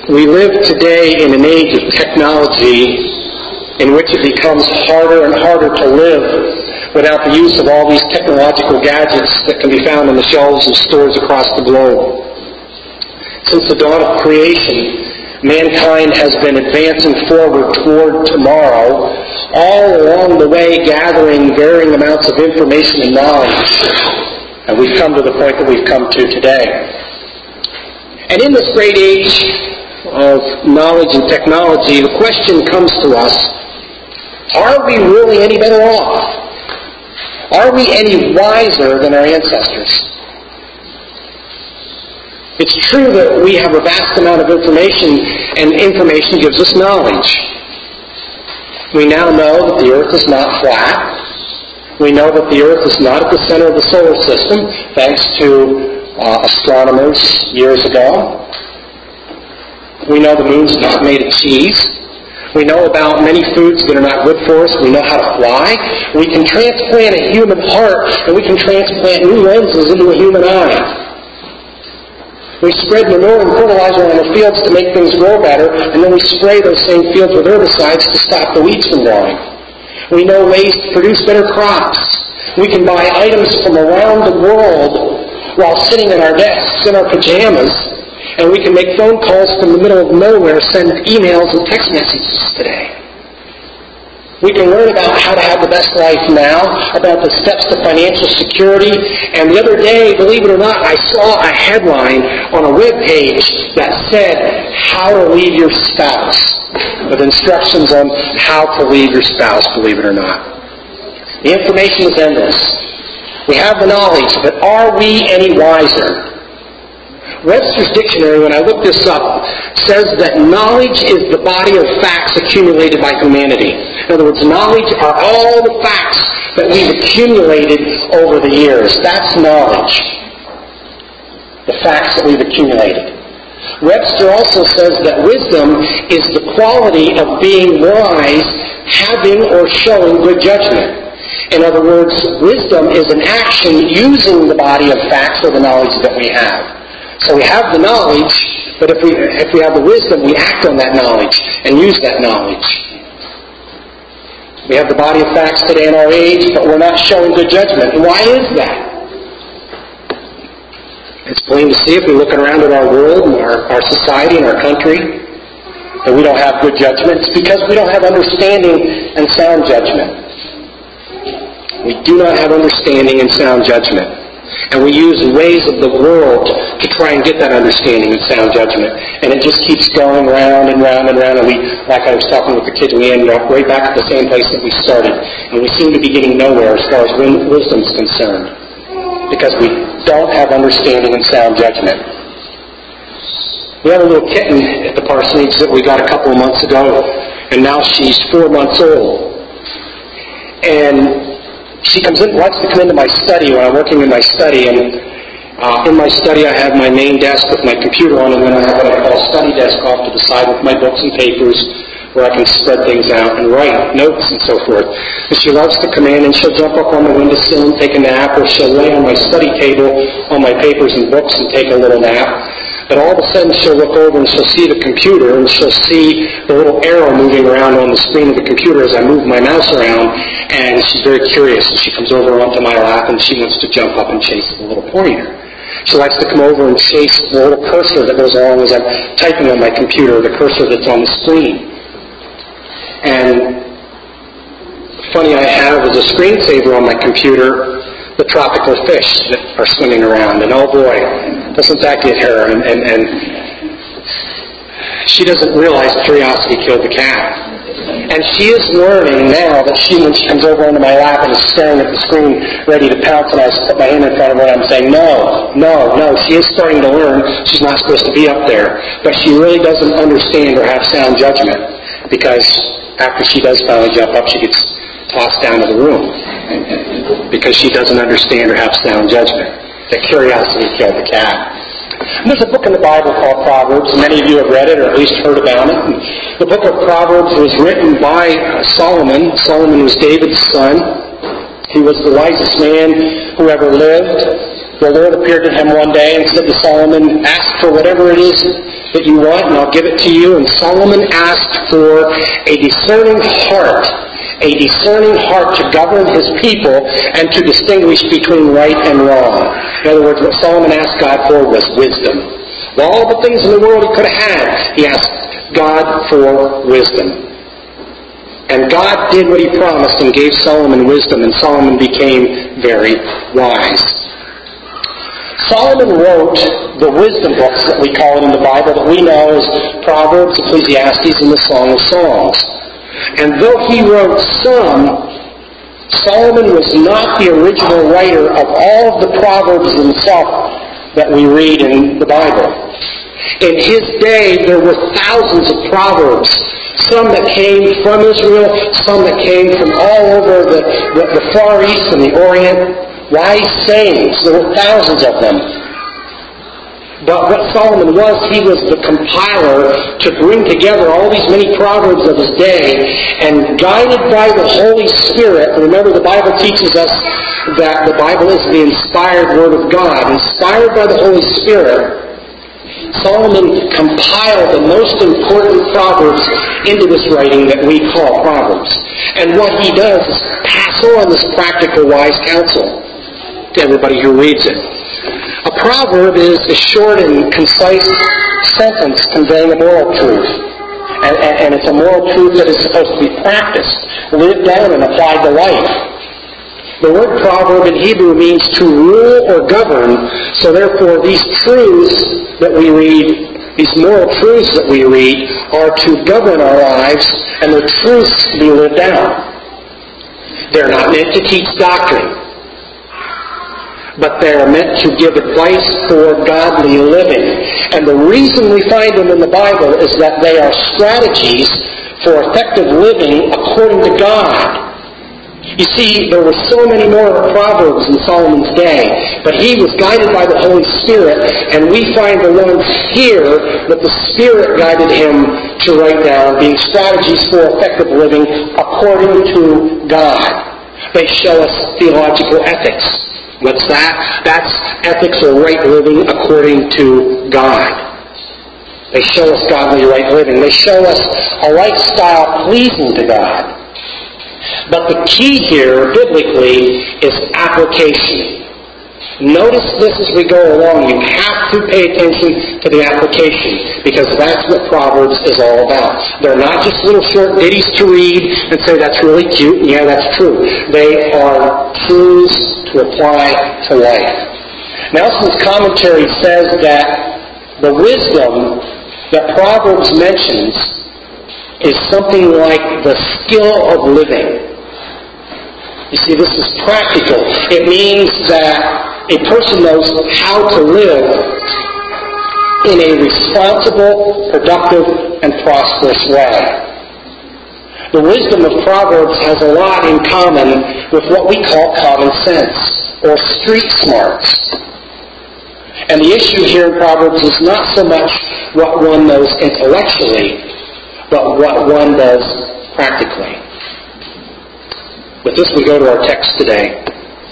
We live today in an age of technology in which it becomes harder and harder to live without the use of all these technological gadgets that can be found on the shelves of stores across the globe. Since the dawn of creation, mankind has been advancing forward toward tomorrow, all along the way gathering varying amounts of information and knowledge. And we've come to the point that we've come to today. And in this great age of knowledge and technology, the question comes to us, are we really any better off? Are we any wiser than our ancestors? It's true that we have a vast amount of information, and information gives us knowledge. We now know that the earth is not flat. We know that the earth is not at the center of the solar system, thanks to astronomers years ago. We know the moon's not made of cheese. We know about many foods that are not good for us. We know how to fly. We can transplant a human heart, and we can transplant new lenses into a human eye. We spread manure and fertilizer on our fields to make things grow better, and then we spray those same fields with herbicides to stop the weeds from growing. We know ways to produce better crops. We can buy items from around the world while sitting in our desks in our pajamas, and we can make phone calls from the middle of nowhere, send emails and text messages today. We can learn about how to have the best life now, about the steps to financial security. And the other day, believe it or not, I saw a headline on a web page that said, how to leave your spouse, with instructions on how to leave your spouse, believe it or not. The information is endless. We have the knowledge, but are we any wiser? Webster's Dictionary, when I looked this up, says that knowledge is the body of facts accumulated by humanity. In other words, knowledge are all the facts that we've accumulated over the years. That's knowledge. The facts that we've accumulated. Webster also says that wisdom is the quality of being wise, having or showing good judgment. In other words, wisdom is an action using the body of facts or the knowledge that we have. So we have the knowledge, but if we have the wisdom, we act on that knowledge and use that knowledge. We have the body of facts today in our age, but we're not showing good judgment. And why is that? It's plain to see if we look around at our world and our society and our country that we don't have good judgment. It's because we don't have understanding and sound judgment. We do not have understanding and sound judgment. And we use ways of the world to try and get that understanding and sound judgment. And it just keeps going round and round and round. And we, like I was talking with the kids, we ended up right back at the same place that we started. And we seem to be getting nowhere as far as wisdom is concerned. Because we don't have understanding and sound judgment. We have a little kitten at the parsonage that we got a couple of months ago. And now she's 4 months old. And she wants to come into my study when I'm working in my study, and in my study I have my main desk with my computer on, and then I have what I call a study desk off to the side with my books and papers where I can spread things out and write notes and so forth. And she loves to come in and she'll jump up on the windowsill and take a nap, or she'll lay on my study table on my papers and books and take a little nap. But all of a sudden she'll look over and she'll see the computer, and she'll see the little arrow moving around on the screen of the computer as I move my mouse around, and she's very curious. She comes over onto my lap and she wants to jump up and chase the little pointer. She likes to come over and chase the little cursor that goes along as I'm typing on my computer, the cursor that's on the screen. And funny, I have as a screensaver on my computer the tropical fish that are swimming around, and oh boy, doesn't that get her? And she doesn't realize curiosity killed the cat. And she is learning now that when she comes over onto my lap and is staring at the screen ready to pounce, and I just put my hand in front of her and I'm saying, no. She is starting to learn she's not supposed to be up there. But she really doesn't understand or have sound judgment, because after she does finally jump up, she gets tossed down to the room because she doesn't understand or have sound judgment. The curiosity killed the cat. And there's a book in the Bible called Proverbs. Many of you have read it or at least heard about it. And the book of Proverbs was written by Solomon. Solomon was David's son. He was the wisest man who ever lived. The Lord appeared to him one day and said to Solomon, ask for whatever it is that you want and I'll give it to you. And Solomon asked for a discerning heart to govern his people and to distinguish between right and wrong. In other words, what Solomon asked God for was wisdom. Of all the things in the world he could have had, he asked God for wisdom. And God did what he promised and gave Solomon wisdom, and Solomon became very wise. Solomon wrote the wisdom books that we call it in the Bible that we know as Proverbs, Ecclesiastes, and the Song of Songs. And though he wrote some, Solomon was not the original writer of all of the Proverbs himself that we read in the Bible. In his day, there were thousands of Proverbs, some that came from Israel, some that came from all over the Far East and the Orient. Wise sayings, there were thousands of them. But what Solomon was, he was the compiler to bring together all these many proverbs of his day, and guided by the Holy Spirit. Remember, the Bible teaches us that the Bible is the inspired Word of God. Inspired by the Holy Spirit, Solomon compiled the most important proverbs into this writing that we call Proverbs. And what he does is pass on this practical, wise counsel to everybody who reads it. A proverb is a short and concise sentence conveying a moral truth. And it's a moral truth that is supposed to be practiced, lived out, and applied to life. The word proverb in Hebrew means to rule or govern, so therefore these truths that we read, these moral truths that we read, are to govern our lives, and the truths to be lived out. They're not meant to teach doctrine, but they are meant to give advice for godly living. And the reason we find them in the Bible is that they are strategies for effective living according to God. You see, there were so many more Proverbs in Solomon's day, but he was guided by the Holy Spirit, and we find the ones here that the Spirit guided him to write down, being strategies for effective living according to God. They show us theological ethics. What's that? That's ethics or right living according to God. They show us godly right living. They show us a lifestyle pleasing to God. But the key here, biblically, is application. Notice this as we go along. You have to pay attention to the application, because that's what Proverbs is all about. They're not just little short ditties to read and say, that's really cute, and yeah, that's true. They are truths to apply to life. Nelson's commentary says that the wisdom that Proverbs mentions is something like the skill of living. You see, this is practical. It means that a person knows how to live in a responsible, productive, and prosperous way. The wisdom of Proverbs has a lot in common with what we call common sense, or street smarts. And the issue here in Proverbs is not so much what one knows intellectually, but what one does practically. With this, we go to our text today.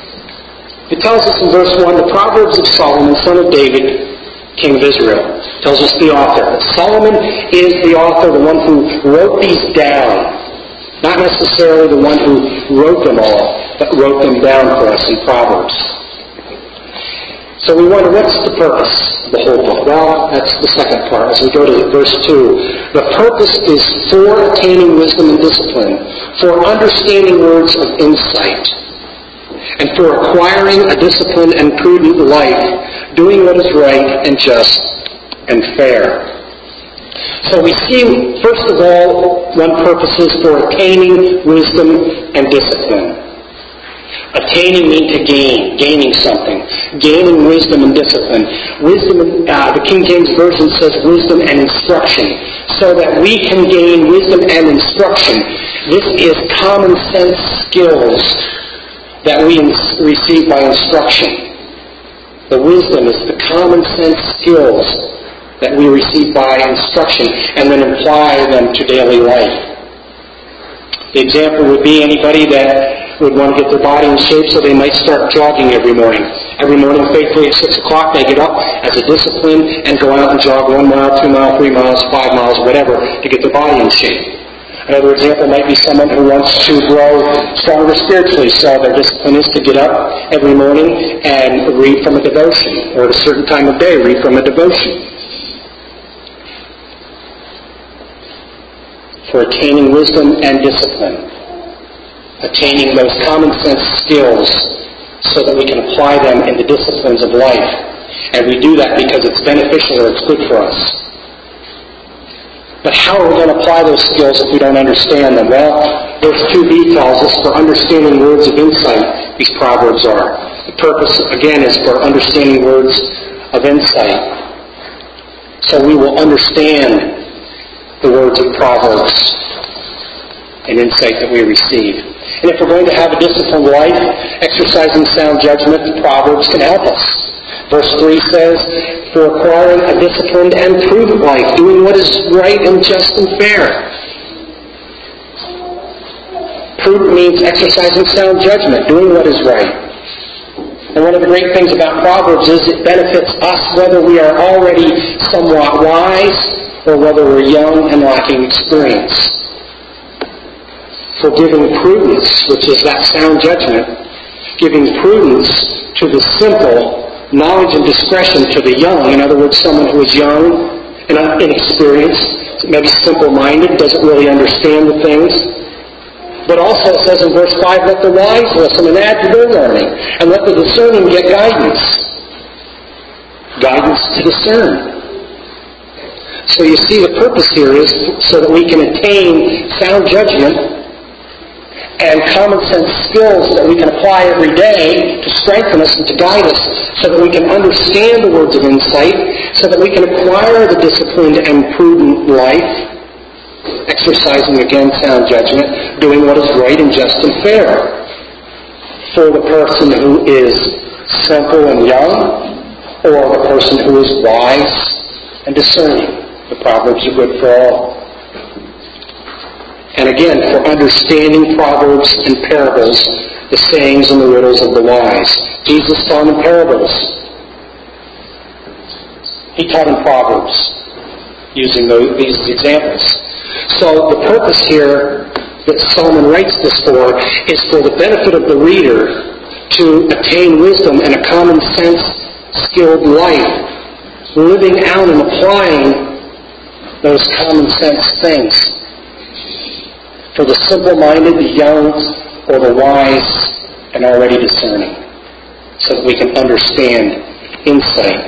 It tells us in verse 1, the Proverbs of Solomon, son of David, king of Israel. It tells us the author. Solomon is the author, the one who wrote these down. Not necessarily the one who wrote them all, but wrote them down for us in Proverbs. So we wonder, what's the purpose of the whole book? Well, that's the second part. As we go to verse 2, the purpose is for attaining wisdom and discipline, for understanding words of insight, and for acquiring a disciplined and prudent life, doing what is right and just and fair. So we see, first of all, one purpose is for attaining wisdom and discipline. Attaining means to gain, gaining something, gaining wisdom and discipline. Wisdom, the King James Version says wisdom and instruction, so that we can gain wisdom and instruction. This is common sense skills that we receive by instruction. The wisdom is the common sense skills that we receive by instruction and then apply them to daily life. The example would be anybody that would want to get their body in shape, so they might start jogging every morning. Every morning, faithfully at 6 o'clock, they get up as a discipline and go out and jog 1 mile, 2 miles, 3 miles, 5 miles, whatever, to get their body in shape. Another example might be someone who wants to grow stronger spiritually, so their discipline is to get up every morning and read from a devotion, or at a certain time of day, read from a devotion. For attaining wisdom and discipline, attaining those common sense skills so that we can apply them in the disciplines of life. And we do that because it's beneficial or it's good for us. But how are we going to apply those skills if we don't understand them? Well, verse 2b tells us for understanding words of insight, these proverbs are. The purpose, again, is for understanding words of insight. So we will understand the words of Proverbs and insight that we receive. And if we're going to have a disciplined life, exercising sound judgment, the Proverbs can help us. Verse 3 says, for acquiring a disciplined and prudent life, doing what is right and just and fair. Prudent means exercising sound judgment, doing what is right. And one of the great things about Proverbs is it benefits us whether we are already somewhat wise or whether we're young and lacking experience. For giving prudence, which is that sound judgment, giving prudence to the simple, knowledge and discretion to the young, in other words, someone who is young and inexperienced, maybe simple-minded, doesn't really understand the things. But also it says in verse 5, let the wise listen and add to their learning, and let the discerning get guidance. Guidance to discern. So you see, the purpose here is so that we can attain sound judgment and common sense skills that we can apply every day to strengthen us and to guide us, so that we can understand the words of insight, so that we can acquire the disciplined and prudent life, exercising again sound judgment, doing what is right and just and fair. For the person who is simple and young, or the person who is wise and discerning. The Proverbs are good for all. And again, for understanding proverbs and parables, the sayings and the riddles of the wise. Jesus taught in parables. He taught in proverbs, using these examples. So the purpose here that Solomon writes this for is for the benefit of the reader to attain wisdom and a common sense, skilled life, living out and applying those common sense things. For the simple-minded, the young, or the wise, and already discerning, so that we can understand insight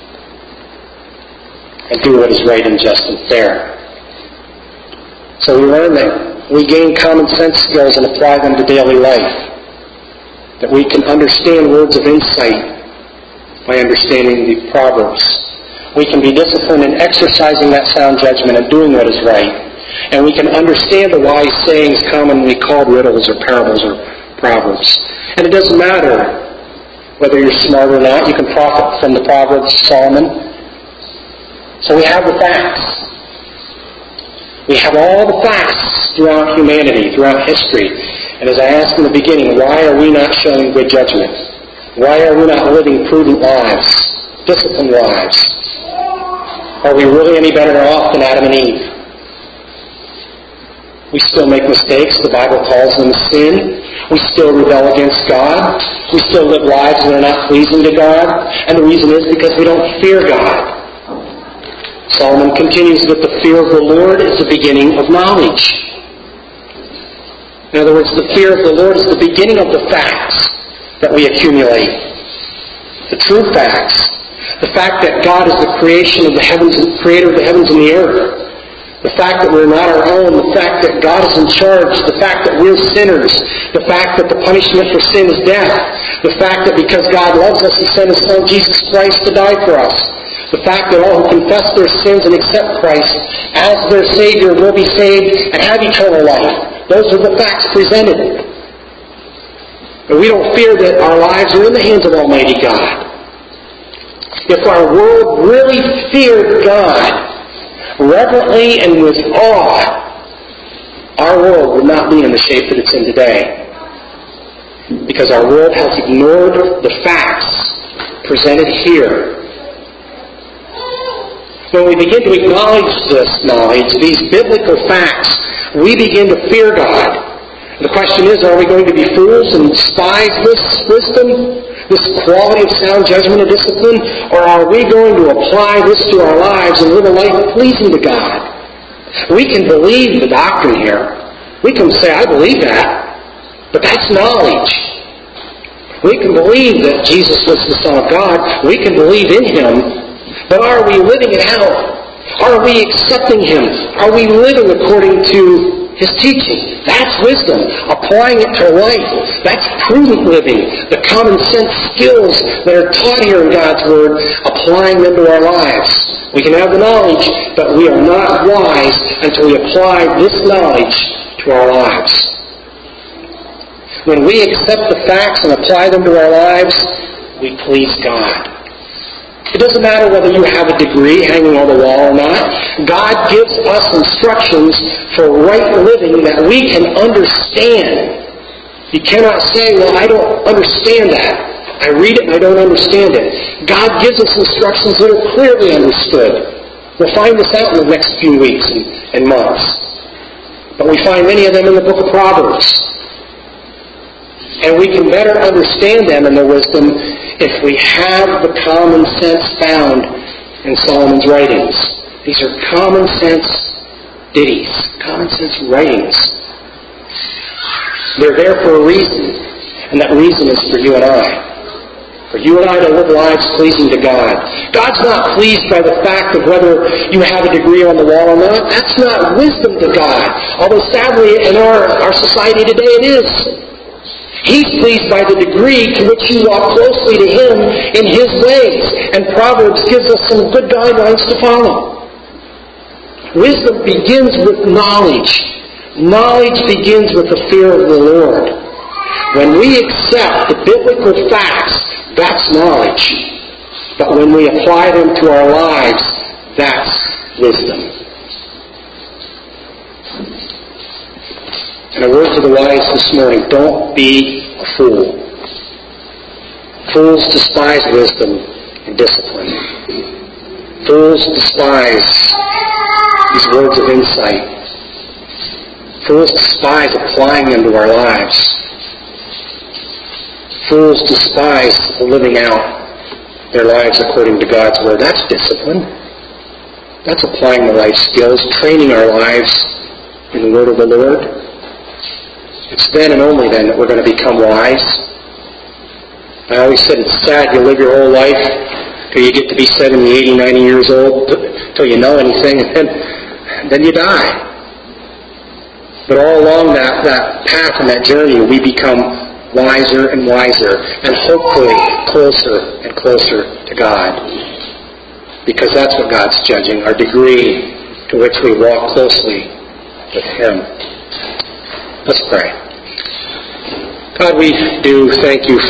and do what is right and just and fair. So we learn that we gain common sense skills and apply them to daily life. That we can understand words of insight by understanding the Proverbs. We can be disciplined in exercising that sound judgment and doing what is right. And we can understand the wise sayings commonly called riddles or parables or proverbs. And it doesn't matter whether you're smart or not. You can profit from the Proverbs of Solomon. So we have the facts. We have all the facts throughout humanity, throughout history. And as I asked in the beginning, why are we not showing good judgment? Why are we not living prudent lives, disciplined lives? Are we really any better off than Adam and Eve? We still make mistakes. The Bible calls them sin. We still rebel against God. We still live lives that are not pleasing to God. And the reason is because we don't fear God. Solomon continues that the fear of the Lord is the beginning of knowledge. In other words, the fear of the Lord is the beginning of the facts that we accumulate. The true facts. The fact that God is the creator of the heavens and the earth. The fact that we're not our own, the fact that God is in charge, the fact that we're sinners, the fact that the punishment for sin is death, the fact that because God loves us, He sent His Son Jesus Christ to die for us, the fact that all who confess their sins and accept Christ as their Savior will be saved and have eternal life. Those are the facts presented. And we don't fear that our lives are in the hands of Almighty God. If our world really feared God, reverently and with awe, our world would not be in the shape that it's in today. because our world has ignored the facts presented here. When we begin to acknowledge this knowledge, these biblical facts, we begin to fear God. The question is, are we going to be fools and despise this wisdom, this quality of sound judgment and discipline, or are we going to apply this to our lives and live a life pleasing to God? We can believe the doctrine here. We can say, I believe that, but that's knowledge. We can believe that Jesus was the Son of God. We can believe in Him. But are we living it out? Are we accepting Him? Are we living according to His teaching? That's wisdom. Applying it to life. That's prudent living. The common sense skills that are taught here in God's Word, applying them to our lives. We can have the knowledge, but we are not wise until we apply this knowledge to our lives. When we accept the facts and apply them to our lives, we please God. It doesn't matter whether you have a degree hanging on the wall or not. God gives us instructions for right living that we can understand. You cannot say, well, I don't understand that. I read it and I don't understand it. God gives us instructions that are clearly understood. We'll find this out in the next few weeks and months. But we find many of them in the book of Proverbs. And we can better understand them and their wisdom if we have the common sense found in Solomon's writings. These are common sense ditties, common sense writings. They're there for a reason, and that reason is for you and I. For you and I to live lives pleasing to God. God's not pleased by the fact of whether you have a degree on the wall or not. That's not wisdom to God. Although sadly in our society today it is. He's pleased by the degree to which you walk closely to Him in His ways. And Proverbs gives us some good guidelines to follow. Wisdom begins with knowledge. Knowledge begins with the fear of the Lord. When we accept the biblical facts, that's knowledge. But when we apply them to our lives, that's wisdom. And a word to the wise this morning, don't be a fool. Fools despise wisdom and discipline. Fools despise these words of insight. Fools despise applying them to our lives. Fools despise living out their lives according to God's Word. That's discipline. That's applying the life skills, training our lives in the Word of the Lord. It's then and only then that we're going to become wise. I always said it's sad you live your whole life till you get to be 70, 80, 90 years old, till you know anything, and then you die. But all along that path and that journey, we become wiser and wiser, and hopefully closer and closer to God. Because that's what God's judging, our degree to which we walk closely with Him. Let's pray. God, we do thank You